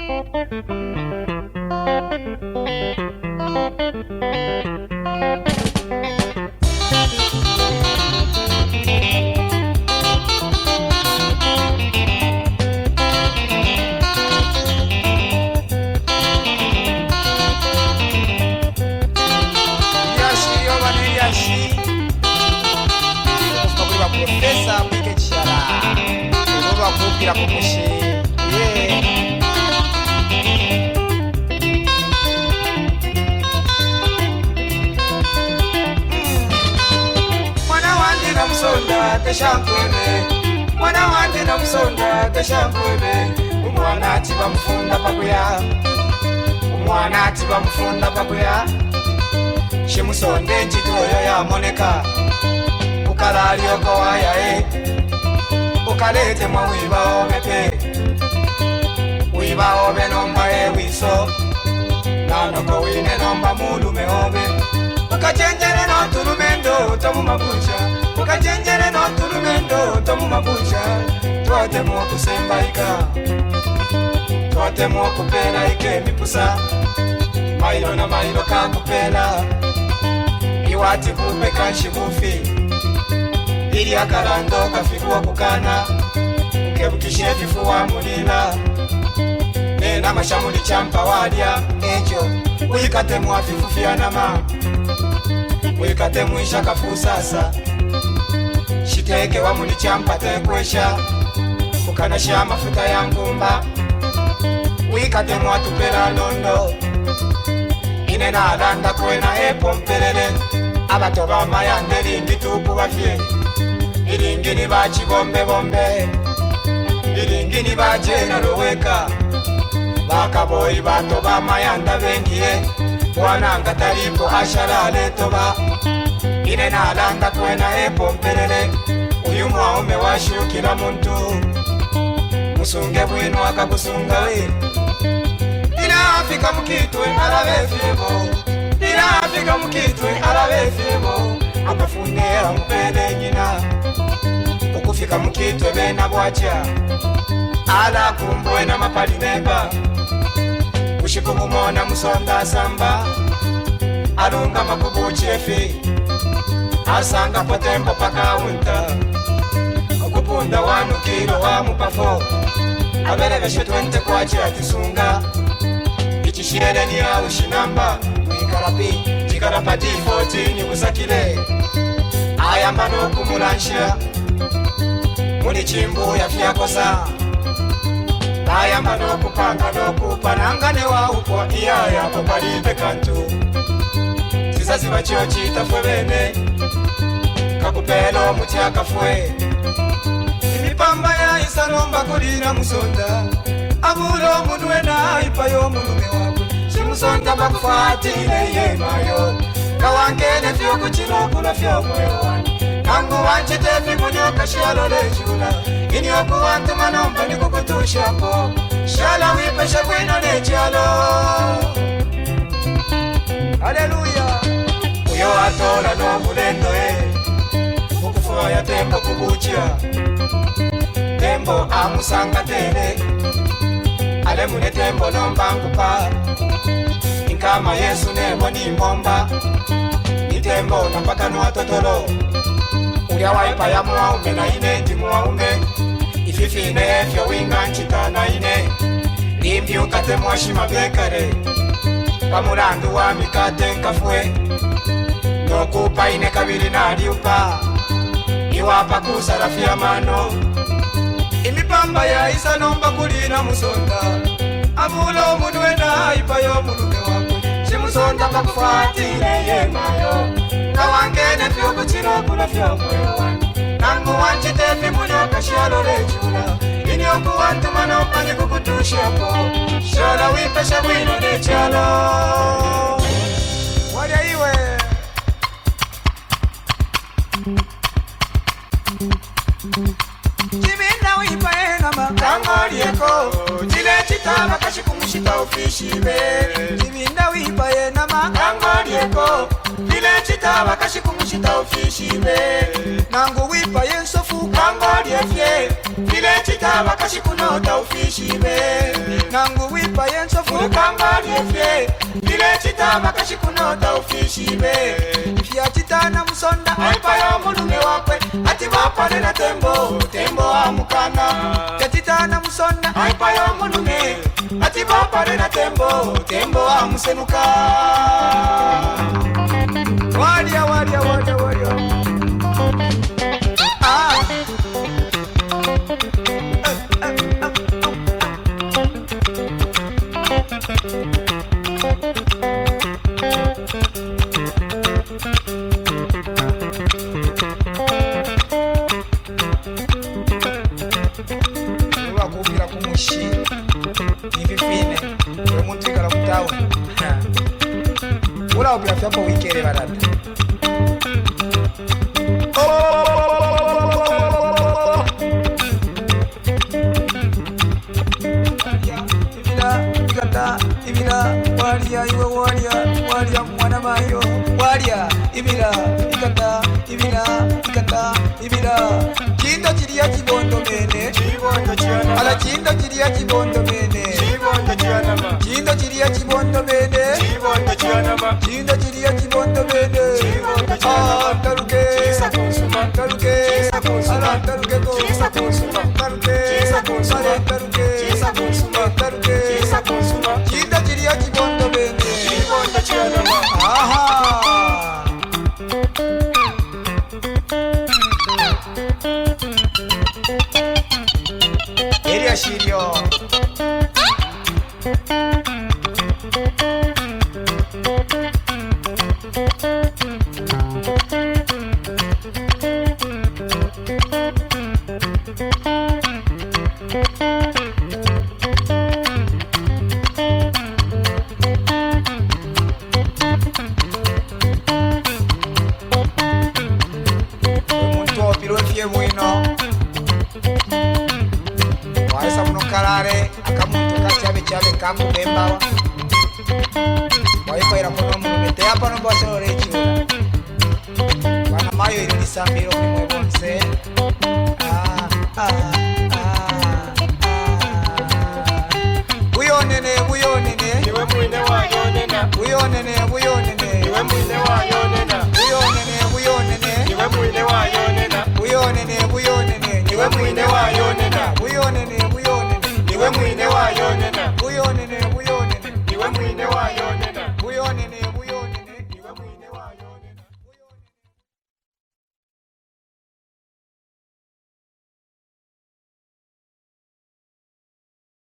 Profesa Pikechara Unoba kupira kumushi Mwana wandi na msonda teshankwebe Mwana wandi na msonda teshankwebe Umwana ati bamufunda pakuya Umwana ati bamufunda pakuya Shimusonde njitoyo ya moneka Ukalali oko waya Ukalete mwa wiba omepe Wiba obe nomba wiso Nanoko wine nomba mulume obe Ukachenjere no tulumendo tomu mabucha Ukachenjere no tulumendo tomu mabucha Tuate mwa kusemba ika Tuate mwa kupela ike mipusa Mailo na mailo kakupela Iwati kupe kanshi bufi Ili akarando kafikuwa kukana Ukebukishe vifuwa mulila Nena mashamuli champa walia Ejo Uikate muafifu fianama Uikate muisha kafu sasa Shiteke wa muli champa tekwesha Ukanasha mafuta ya ngumba Uikate muatupela londo Inena alanda kwena epo mpelele Abatoba mayandeli ngitupu wafie Ilingini bachi bombe bombe Ilingini bache na loweka Bakaboi bato ba mayanda bengie Wananga talipo asharale toba Ine na alanda kwena epo mpelele Uyu mwaume washu kila muntu Musunge bwinu wakabusunga we Ina Afrika mukitwe alawe fimo Ina Afrika mukitwe alawe fimo Akafundea mpele nyina Ukufika mukitwe bena bwacha Ala kumbwe na mapali neba Ushiku kumona musonda samba Alunga makubu chefi Asanga potempo paka unta Ukupunda wanu kilo wa mupafo Abelebeshe 20 kwa chia tisunga Ichishirele ni ya ushinamba Mwikarapi, chikarapati 14 usakile Ayamba no kumulansha Muli chimbu ya fiakosa Ayamba no kupanga no kupanangane wa upo Iyaya popalipe kantu Zizazi wachio chita fwe bene Kakupelo mutiaka fwe Imipamba ya isanomba kulina musonda Abulo munuena ipayo munume wabu Shimusonda bakufati ile yemayo Kawangene fyo kuchino kula fyo moyo wani Nangu wanchi tefi munyoka shialo lechula Inyoku wantu manomba ni kukutushapo Shala wipesha kwino lechalo Haleluya Uyo atola no mulendo Ukufuaya tembo kubuchia Tembo amusanga tele Ale mune tembo nombangu pa Inkama Yesu nebo ni mbomba Ni tembo nampaka nuwa totolo Ulia waipa ya muaume na ine ndi muaume Ififine efyo winga nchita na ine Limbi ukate mwashima bekare Pamulandu wa mikate nkafwe Nokupa ine kabili na liupa Iwapa kusarafia mano Imipamba ya isa nomba kulina musonda Abulo munuenda ipayo munume wako Shimusonda bakufatile yemayo Kawangene fyo kuchino kula fyo moyo wani Nangu wanchitefi munyoka shialo lechula Inyoku wantu manomba ni kukutushapo Shala wipesha wino lechalo Walia iwe Jimina wipa enama Kangolieko Jile chitaba kashi kumushita ofishibe Jimina wipa enama Kangolieko Jile chitaba kashi kumushita ofishibe Nangu wipa yensofu Kangoliefye Jile chitaba kashi kunota ofishibe Nangu wipa chupa yensofu mukanga lyefye bile chitama kashikunota ufishibe fya chitana musonda aipayo mulume wakwe ati wapane na tembo tembo amukana chitana musonda aipayo mulume ati wapane na tembo tembo amusenuka walia walia walia walia wakubwira kumushi nivifine umuntu ikara kutawe ula ubira fyapo wikere barada ibira walia iwe walia mwana mayo walia ibira ikata ibira kinda kiriya kibondo mene ala kinda kiriya kibondo mene kinda kiriya kibondo mene kinda kiriya kibondo mene taruke ala taruke ko taruke kinda kiriya kibondo mene aha Elia Shirio Umuntu opirofie mwino waisa munokalare akamuntu kachabe kakubembawa waipaira pono mumete apa nombasore chura wana mayo ilisambiro mwe bonse uyonene iwe mwine wayonena uyonene